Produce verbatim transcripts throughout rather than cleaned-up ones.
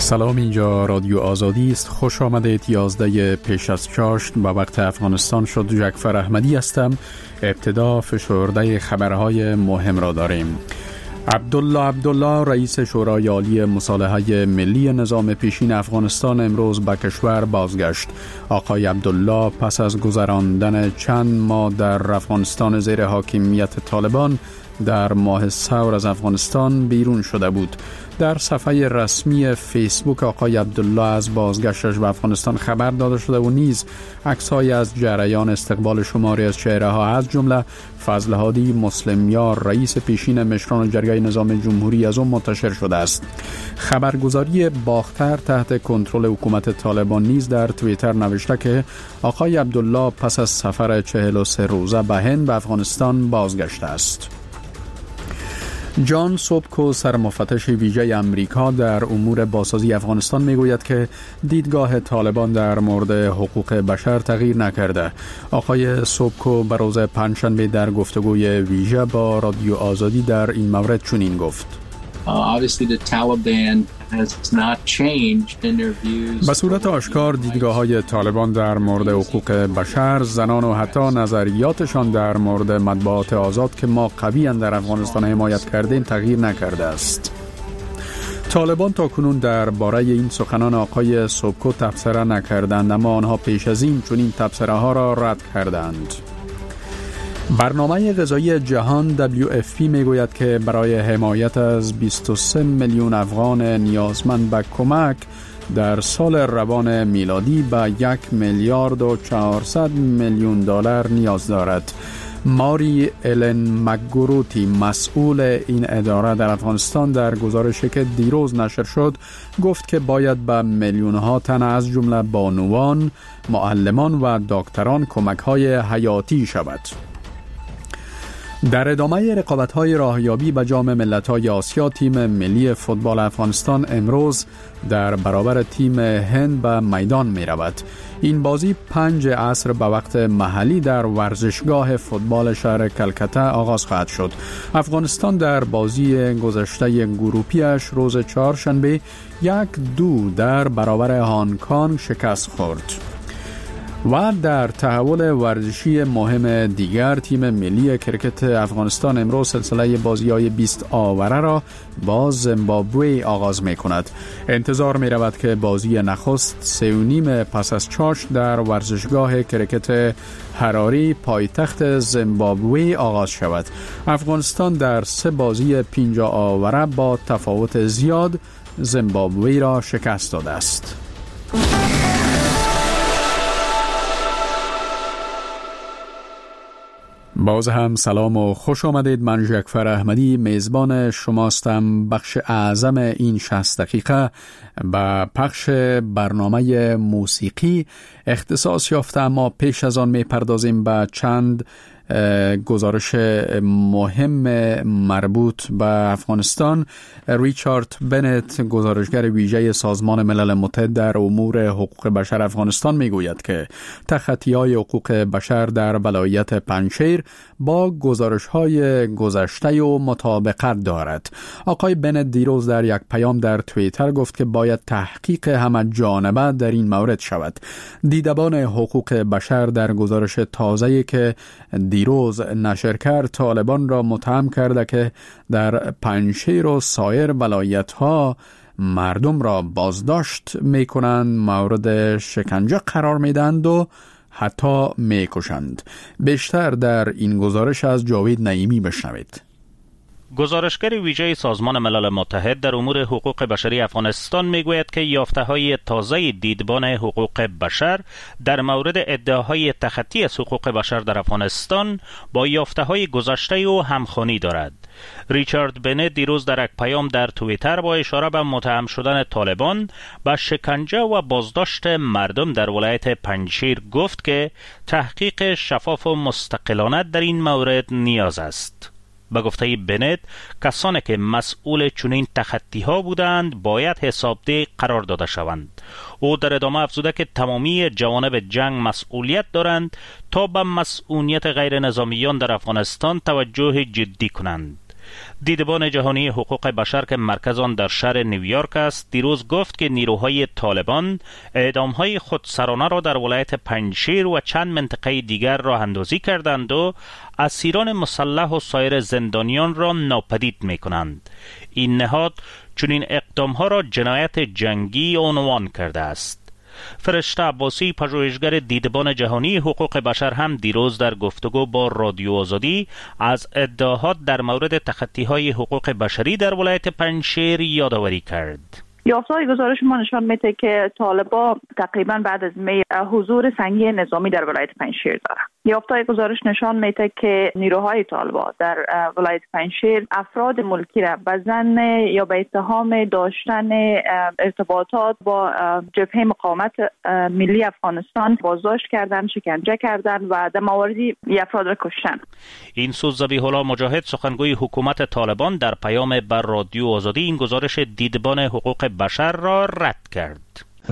سلام، اینجا رادیو آزادی است. خوش آمدید. یازده پیش از چاشت به وقت افغانستان شد. جعفر احمدی هستم. ابتدا فشرده خبرهای مهم را داریم. عبدالله عبدالله رئیس شورای عالی مصالحه ملی نظام پیشین افغانستان امروز به کشور بازگشت. آقای عبدالله پس از گذراندن چند ماه در افغانستان زیر حاکمیت طالبان در ماه ثور از افغانستان بیرون شده بود. در صفحه رسمی فیسبوک آقای عبدالله از بازگشتش به افغانستان خبر داده شده و نیز عکس‌هایی از جریان استقبال شماری از چهره‌ها از جمله فضل هادی مسلمیار رئیس پیشین مشران جرگه نظام جمهوری از آن منتشر شده است. خبرگزاری باختر تحت کنترل حکومت طالبان نیز در توییتر نوشته که آقای عبدالله پس از سفر چهل و سه روزه به هند به افغانستان بازگشته است. جان سوبکو سرمفتش ویژه امریکا در امور بازسازی افغانستان میگوید که دیدگاه طالبان در مورد حقوق بشر تغییر نکرده. آقای سوبکو به روز پنجشنبه در گفتگوی ویژه با رادیو آزادی در این مورد چنین گفت: به صورت آشکار دیدگاه های طالبان در مورد حقوق بشر، زنان و حتی نظریاتشان در مورد مطبوعات آزاد که ما قویاً در افغانستان حمایت کردیم تغییر نکرده است. طالبان تا کنون در باره این سخنان آقای سوبکو تبصره نکردند، اما آنها پیش از این چنین تبصره ها را رد کردند. برنامه غذایی جهان دبلیو اف پی میگوید که برای حمایت از بیست و سه میلیون افغان نیازمند به کمک در سال روان میلادی به یک میلیارد و چهارصد میلیون دلار نیاز دارد. ماری الن مکگروتی مسئول این اداره در افغانستان در گزارشی که دیروز نشر شد گفت که باید به میلیون ها تن از جمله بانوان، معلمان و دکتران کمک های حیاتی شود. در ادامه رقابت‌های راهیابی به جام ملت‌های آسیا، تیم ملی فوتبال افغانستان امروز در برابر تیم هند به میدان می‌رود. این بازی پنج عصر به وقت محلی در ورزشگاه فوتبال شهر کلکته آغاز خواهد شد. افغانستان در بازی گذشته گروپیش روز چهارشنبه یک دو در برابر هنگ کنگ شکست خورد. و در تحول ورزشی مهم دیگر، تیم ملی کرکت افغانستان امروز سلسله بازی‌های بیست آوره را با زیمبابوه آغاز می‌کند. انتظار می‌رود که بازی نخست سه و نیم پس از چاشت در ورزشگاه کرکت حراری پایتخت زیمبابوه آغاز شود. افغانستان در سه بازی پنجاه آوره با تفاوت زیاد زیمبابوه را شکست داده است. باز هم سلام و خوش آمدید. من جعفر احمدی میزبان شماستم. بخش اعظم این شصت دقیقه به پخش برنامه موسیقی اختصاص یافته، اما پیش از آن میپردازیم به چند گزارش مهم مربوط به افغانستان. ریچارد بنت، گزارشگر ویژه سازمان ملل متحد در امور حقوق بشر افغانستان، میگوید که تخطی‌های حقوق بشر در ولایت پنجشیر با گزارش‌های گذشته و مطابقت دارد. آقای بنت دیروز در یک پیام در توییتر گفت که باید تحقیق همه جانبه در این مورد شود. دیدبان حقوق بشر در گزارش تازه‌ای که دیروز نشر کرد، طالبان را متهم کرده که در پنجشیر و سایر ولایت‌ها مردم را بازداشت می‌کنند، مورد شکنجه قرار می‌دهند و حتی می‌کشند. بیشتر در این گزارش از جاوید نعیمی بشنوید. گزارشگر ویژه سازمان ملل متحد در امور حقوق بشری افغانستان میگوید که یافته‌های تازه دیدبان حقوق بشر در مورد ادعاهای تخطی از حقوق بشر در افغانستان با یافته‌های گذشته و همخوانی دارد. ریچارد بنت دیروز در یک پیام در توییتر با اشاره به متهم شدن طالبان به شکنجه و بازداشت مردم در ولایت پنجشیر گفت که تحقیق شفاف و مستقلانه در این مورد نیاز است. به گفته بنت، کسانی که مسئول چنین تخطی ها بودند باید حسابده قرار داده شوند. او در ادامه افزوده که تمامی جوانب جنگ مسئولیت دارند تا به مسئولیت غیر نظامیان در افغانستان توجه جدی کنند. دیدبان جهانی حقوق بشر که مرکز آن در شهر نیویورک است دیروز گفت که نیروهای طالبان اعدام‌های خودسرانه را در ولایت پنجشیر و چند منطقه دیگر راه اندازی کردند و اسیران مسلح و سایر زندانیان را ناپدید می‌کنند. این نهاد چنین اقدام‌ها را جنایت جنگی عنوان کرده است. فرشته عباسی پژوهشگر دیدبان جهانی حقوق بشر هم دیروز در گفتگو با رادیو آزادی از ادعاات در مورد تخطی‌های حقوق بشری در ولایت پنجشیر یادآوری کرد. یافته‌های گزارش ما نشان میده که طالبان تقریبا بعد از می حضور سنگین نظامی در ولایت پنجشیر دارند. یافته‌های گزارش نشان میده که نیروهای طالبان در ولایت پنجشیر افراد ملکی را به ظن یا به اتهام داشتن ارتباطات با جبهه مقاومت ملی افغانستان بازداشت کردند، شکنجه کردند و در مواردی افراد را کشتند. این سوز ذبیح الله مجاهد سخنگوی حکومت طالبان در پیام بر رادیو آزادی این گزارش دیدبان حقوق بشر را رد کرد.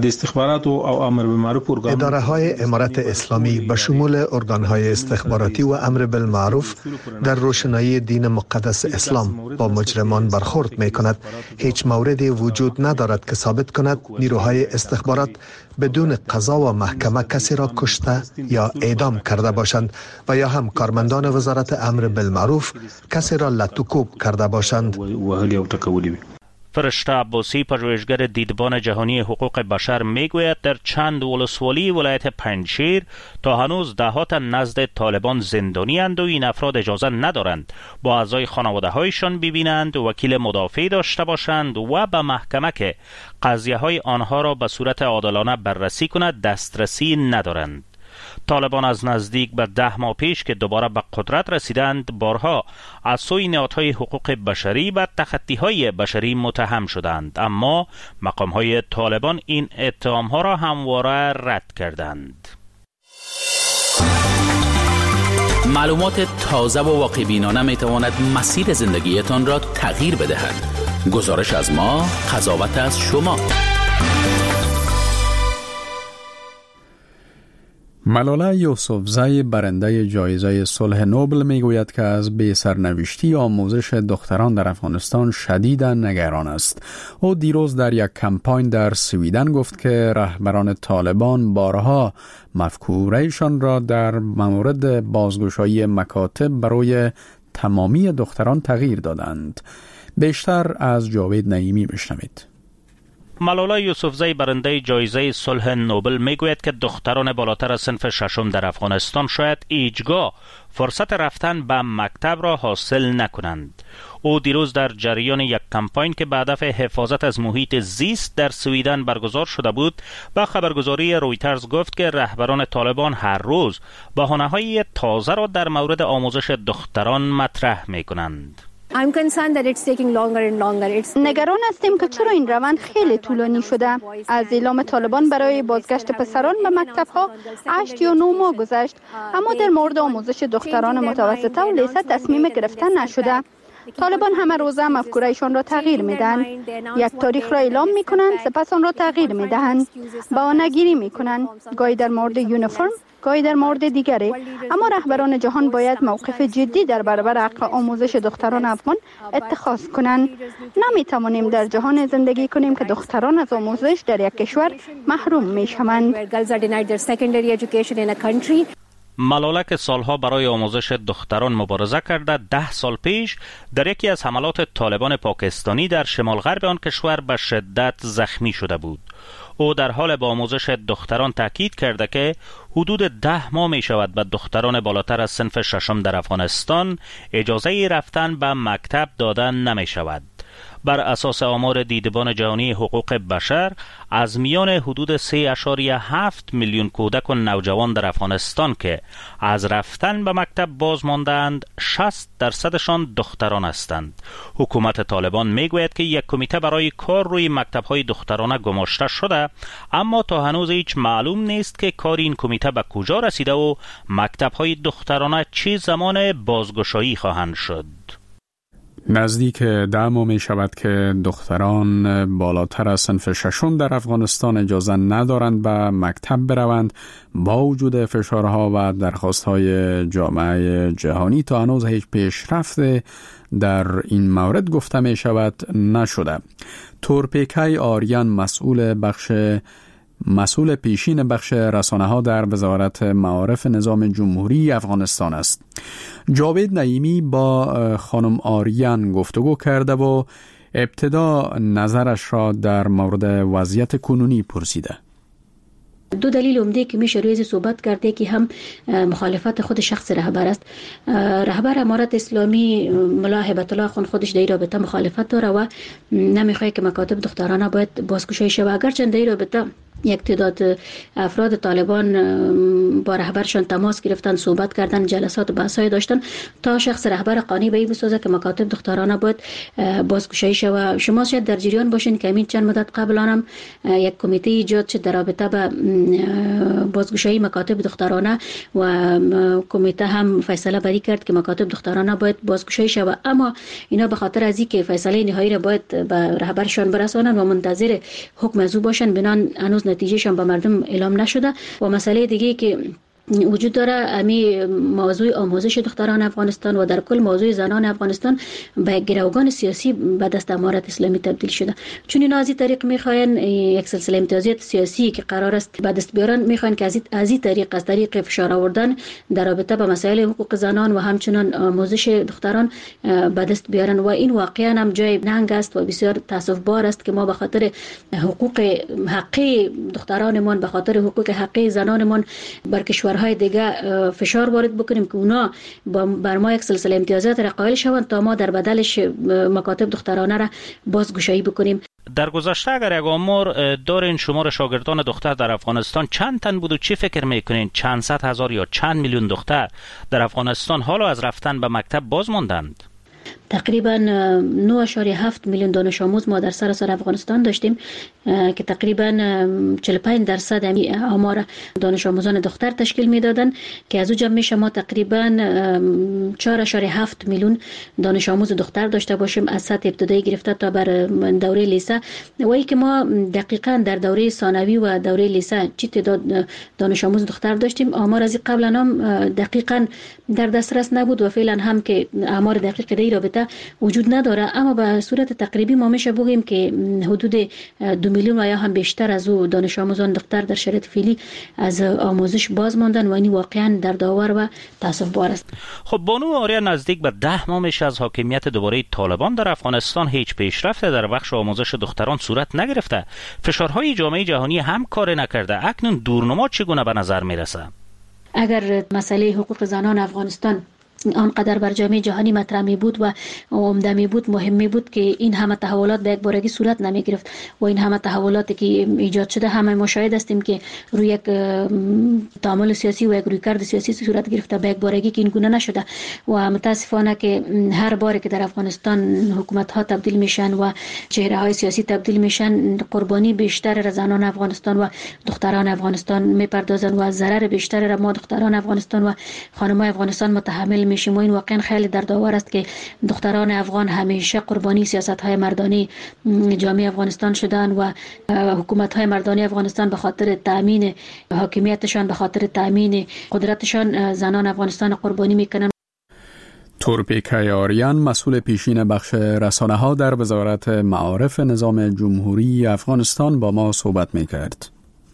اداره های امارت اسلامی به شمول ارگان های استخباراتی و امر بالمعروف در روشنایی دین مقدس اسلام با مجرمان برخورد می کند. هیچ موردی وجود ندارد که ثابت کند نیروهای استخبارات بدون قضا و محکمه کسی را کشته یا اعدام کرده باشند و یا هم کارمندان وزارت امر بالمعروف کسی را لطوکوب کرده باشند. فرشته عباسی پژوهشگر دیدبان جهانی حقوق بشر میگوید در چند ولسوالی ولایت پنجشیر تا هنوز دهات نزد طالبان زندانی اند و این افراد اجازه ندارند با اعضای خانواده هایشان ببینند، وکیل مدافع داشته باشند و به محکمه که قضیه های آنها را به صورت عادلانه بررسی کند دسترسی ندارند. طالبان از نزدیک به ده ماه پیش که دوباره به قدرت رسیدند بارها از سوی نهادهای حقوق بشری و تخطی‌های بشری متهم شدند، اما مقام‌های طالبان این اتهام‌ها را همواره رد کردند. معلومات تازه و واقع‌بینانه می‌تواند مسیر زندگیتان را تغییر بدهد. گزارش از ما، قضاوت از شما. ملاله یوسفزی برنده جایزه صلح نوبل میگوید که از بی سرنوشتی آموزش دختران در افغانستان شدیداً نگران است. او دیروز در یک کمپاین در سویدن گفت که رهبران طالبان بارها مفکورهشان را در مورد بازگشایی مکاتب برای تمامی دختران تغییر دادند. بیشتر از جاوید نعیمی بشنوید. ملاله یوسفزی برنده جایزه صلح نوبل میگوید که دختران بالاتر از صنف ششم در افغانستان شاید هیچگاه فرصت رفتن به مکتب را حاصل نکنند. او دیروز در جریان یک کمپاین که به هدف حفاظت از محیط زیست در سویدن برگزار شده بود با خبرگزاری رویترز گفت که رهبران طالبان هر روز بهانه‌های تازه را در مورد آموزش دختران مطرح می‌کنند. I'm concerned that it's taking longer and longer. It's نگران هستیم که چرا این روند خیلی طولانی شده. از اعلام طالبان برای بازگشت پسران به مکتب‌ها هشت یا نه ماه گذشت، اما در مورد آموزش دختران متوسطه و لیسه تصمیم گرفتن نشده. طالبان همه روزه مفکورهشان را تغییر میدن. یک تاریخ را اعلام میکنند، سپس آن را تغییر میدهند. بهانه‌گیری میکنند، گاهی در مورد یونیفرم، گاهی در مورد دیگری. اما رهبران جهان باید موقف جدی در برابر حق آموزش دختران افغان اتخاذ کنند. نمیتوانیم در جهان زندگی کنیم که دختران از آموزش در یک کشور محروم میشوند. ملاله که سالها برای آموزش دختران مبارزه کرده، ده سال پیش در یکی از حملات طالبان پاکستانی در شمال غرب آن کشور به شدت زخمی شده بود. او در حال با آموزش دختران تاکید کرده که حدود ده ماه می شود به دختران بالاتر از صنف ششم در افغانستان اجازه رفتن به مکتب دادن نمی شود. بر اساس آمار دیدبان جهانی حقوق بشر از میان حدود سه ممیز هفت میلیون کودک و نوجوان در افغانستان که از رفتن به مکتب باز ماندند، شصت درصدشان دختران هستند. حکومت طالبان میگوید که یک کمیته برای کار روی مکتب‌های دخترانه گماشته شده، اما تا هنوز هیچ معلوم نیست که کار این کمیته به کجا رسیده و مکتب‌های دخترانه چه زمان بازگشایی خواهند شد. نزدیک ده ماه می شود که دختران بالاتر از صنف ششم در افغانستان اجازه ندارند به مکتب بروند با وجود فشارها و درخواستهای جامعه جهانی. تا هنوز هیچ پیشرفت در این مورد گفته می شود نشده. تورپیکای آریان مسئول بخش مسئول پیشین بخش رسانه ها در وزارت معارف نظام جمهوری افغانستان است. جاوید نعیمی با خانم آریان گفتگو کرده و ابتدا نظرش را در مورد وضعیت کنونی پرسیده. دو دلیل عمده که میشه روی صحبت کرده که هم مخالفت خود شخص رهبر است. رهبر امارت اسلامی ملا هبت الله خان خودش در این رابطه مخالفت داره و نمیخواد که مکاتب دخترانه باید بازگشایی شود. اگرچه در این رابطه یک تعداد افراد طالبان با رهبرشان تماس گرفتن، صحبت کردن، جلسات و بحث‌های داشتن تا شخص رهبر قانع به این بسازه که مکاتب دخترانه باید بازگشایی شود. شما شاید در جریان باشین که همین چند مدت قبل هم یک کمیته ایجاد شد در رابطه با بازگشایی مکاتب دخترانه و کمیته هم فیصله بری کرد که مکاتب دخترانه باید بازگشایی شود، اما اینا به خاطر از اینکه فیصله نهایی را باید به رهبرشان برسانن و منتظر حکم از او باشن، بنان هنوز نتیجهشان به مردم اعلام نشده. و مسئله دیگه که وجود داره امی موضوع آموزش دختران افغانستان و در کل موضوع زنان افغانستان به گروگان سیاسی به دست امارت اسلامی تبدیل شده، چون اینا از این طریق میخواین یک سلسله امتیازات سیاسی که قرار است به دست بیارن، میخواین که از این طریق از طریق فشار آوردن در رابطه با مسائل حقوق زنان و همچنان آموزش دختران به دست بیارن. و این واقعا هم جای ننگ است و بسیار تاسف بار است که ما به خاطر حقوق حقی دخترانمون، به خاطر حقوق حقی زنانمون بر کشور های دیگه فشار وارد بکنیم که اونا بر ما یک سلسله امتیازات را قائل شوند تا ما در بدلش مکاتب دخترانه را بازگشایی بکنیم. در گذشته اگر یک آمار دارین شمار شاگردان دختر در افغانستان چند تن بود و چی فکر میکنین؟ چند صد هزار یا چند میلیون دختر در افغانستان حالا از رفتن به مکتب باز ماندند؟ تقریبا نه و هفت میلیون دانش آموز ما در سراسر افغانستان داشتیم که تقریبا چهل و پنج درصد آمار دانش آموزان دختر تشکیل میدادن که از او جمع میشه ما تقریبا چهار و هفت میلیون دانش آموز دختر داشته باشیم از سطح ابتدایی گرفته تا بر دوره لیسه. و ای که ما دقیقاً در دوره ثانوی و دوره لیسه چی تعداد دانش آموز دختر داشتیم آمار از قبل هم دقیقاً در دسترس نبود و فعلا هم که آمار دقیق در رابطه وجود نداره، اما به صورت تقریبی ما میشه بگیم که حدود دو میلیون و یا هم بیشتر از او دانش آموزان دختر در شرایط فعلی از آموزش باز ماندن و این واقعا دردآور و تاسف بار است. خب بانو آریا، نزدیک به ده ماه میشه از حاکمیت دوباره طالبان در افغانستان هیچ پیشرفت در بخش آموزش دختران صورت نگرفته. فشارهای جامعه جهانی هم کار نکرده. اکنون دورنما چگونه به نظر میرسه؟ اگر مسئله حقوق زنان افغانستان آنقدر بر جامعه جهانی مطرح می بود و عمده می بود، مهم می بود که این همه تحولات به یک بارگی صورت نمی گرفت و این همه تحولاتی که ایجاد شده همه مشاهده هستیم که روی یک تعامل سیاسی و یک رویکرد سیاسی صورت گرفته به یک بارگی که این گونه نشده. و متاسفانه که هر باری که در افغانستان حکومت ها تبدیل میشن و چهره های سیاسی تبدیل میشن، قربانی بیشتر زنان افغانستان و دختران افغانستان میپردازن و ضرر بیشتر را ما دختران افغانستان و خانم‌های افغانستان متحمل میشیم. و این واقعا خیلی دردآور است که دختران افغان همیشه قربانی سیاست‌های مردانی جامعه افغانستان شدن و حکومت‌های مردانی افغانستان به خاطر تامین حاکمیتشان، به خاطر تامین قدرتشان زنان افغانستان قربانی میکنن. تورپیکای آریان مسئول پیشین بخش رسانه ها در وزارت معارف نظام جمهوری افغانستان با ما صحبت میکرد.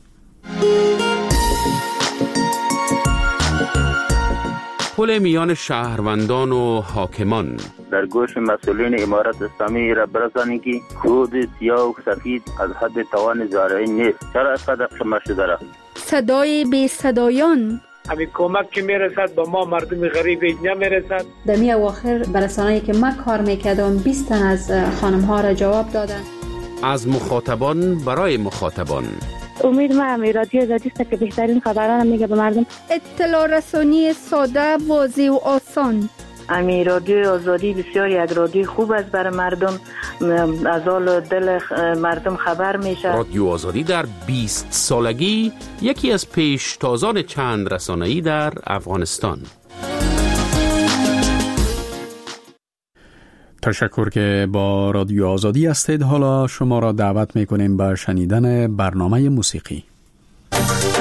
پل میان شهروندان و حاکمان در گوش مسئولین امارت اسلامی را برسانید که خود سیاه و سفید از حد توان زارعی نیست. چرا اینقدر شما شده را؟ صدای بی صدایان همین کمک که میرسد با ما مردم غریب نمیرسد. در می اواخر برسانه‌ای که من کار میکردم بیست تن از خانم ها را جواب دادن. از مخاطبان برای مخاطبان. امید ما رادیو آزادی است که بهترین خبران میگه به مردم. اطلاع رسانی ساده، واضح و آسان. امی رادیو آزادی بسیار یک رادیو خوب است برای مردم، از حال دل مردم خبر میشه. رادیو آزادی در بیست سالگی یکی از پیشتازان چند رسانه‌ای در افغانستان. تشکر که با رادیو آزادی هستید. حالا شما را دعوت میکنیم به شنیدن برنامه موسیقی.